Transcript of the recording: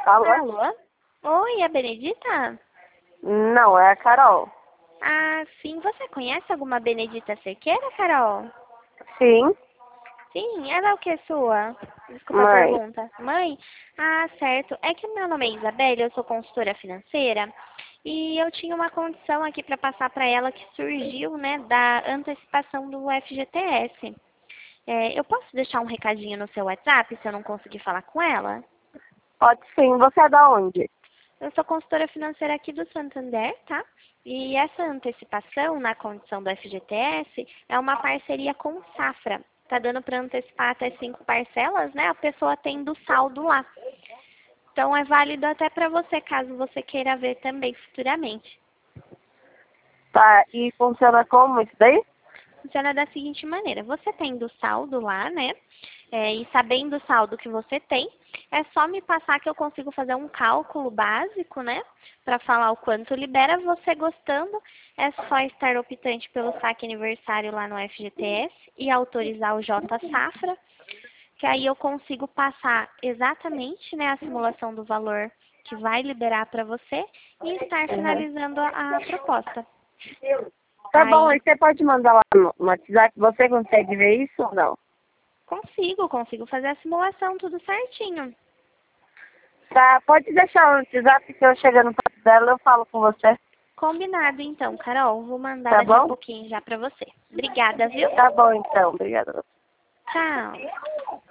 Alô? Alô? Oi, a Benedita? Não, é a Carol. Ah, sim. Você conhece alguma Benedita Cerqueira, Carol? Sim, Sim, ela é o que sua? Desculpa a mãe. pergunta. Mãe? Ah, certo. É que meu nome é Isabelle, eu sou consultora financeira e eu tinha uma condição aqui para passar para ela que surgiu, né, da antecipação do FGTS. Eu posso deixar um recadinho no seu WhatsApp se eu não conseguir falar com ela? Pode sim. Você é da onde? Eu sou consultora financeira aqui do Santander, tá? E essa antecipação na condição do FGTS é uma parceria com o Safra. Tá dando para antecipar até 5 parcelas, né? A pessoa tem do saldo lá. Então é válido até para você, caso você queira ver também futuramente. Tá, e funciona como isso daí? Funciona da seguinte maneira: você tem do saldo lá, né? E sabendo o saldo que você tem, é só me passar que eu consigo fazer um cálculo básico, né? Para falar o quanto libera. Você gostando, é só estar optante pelo saque aniversário lá no FGTS e autorizar o J Safra, que aí eu consigo passar exatamente, né, a simulação do valor que vai liberar para você e estar Uhum. finalizando a proposta. Tá bom, Aí aí você pode mandar lá no WhatsApp. Você consegue ver isso ou não? consigo fazer a simulação tudo certinho. Tá, pode deixar o WhatsApp que eu chegando perto dela eu falo com você. Combinado então, Carol. Vou mandar Tá daqui a bom? pouquinho já pra você. Obrigada, viu? Tá bom então, obrigada. Tchau.